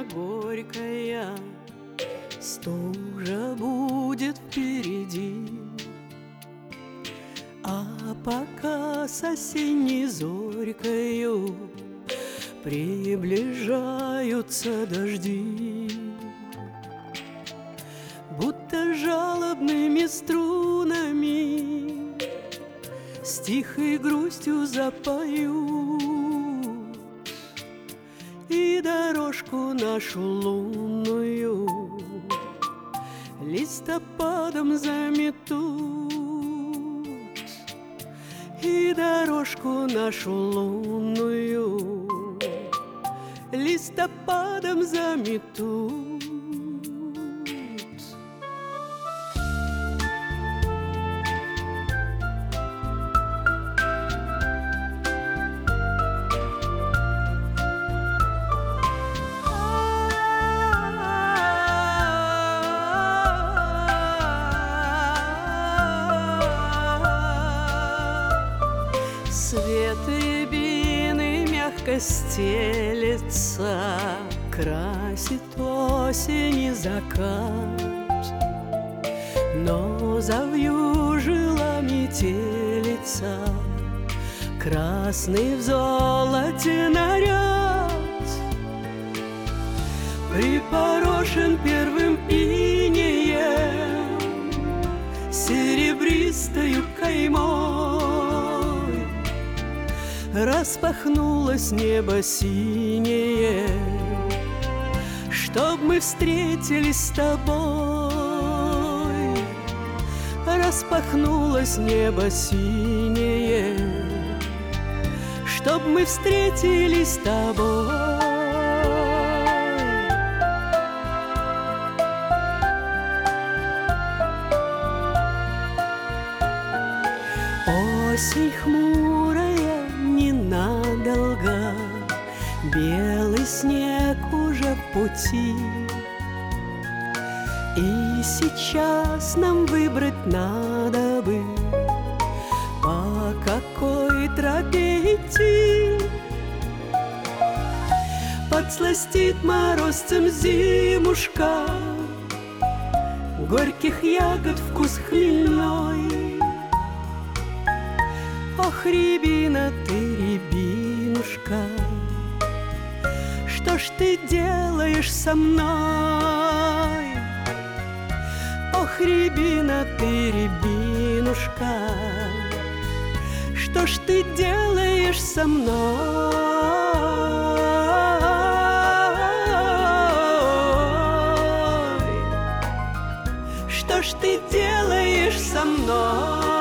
горькая, стужа будет впереди. А пока с осенней зорькою приближаются дожди, будто жалобными струнами с тихой грустью запою и дорожку нашу лунную листопадом заметут, и дорожку нашу лунную листопадом заметут. Свет рябины мягко стелется, красит осень и закат, но завьюжила метелица, красный в золоте наряд, припорошен первым инеем серебристою каймой. Распахнулось небо синее, чтоб мы встретились с тобой. Распахнулось небо синее, чтоб мы встретились с тобой. Осень хмурая ненадолго, белый снег уже в пути, и сейчас нам выбрать надо бы, по какой тропе идти. Подсластит морозцем зимушка, горьких ягод вкус хмельной. Ох, рябина ты, рябинушка, что ж ты делаешь со мной? Ох, рябина ты, рябинушка, что ж ты делаешь со мной? Что ж ты делаешь со мной?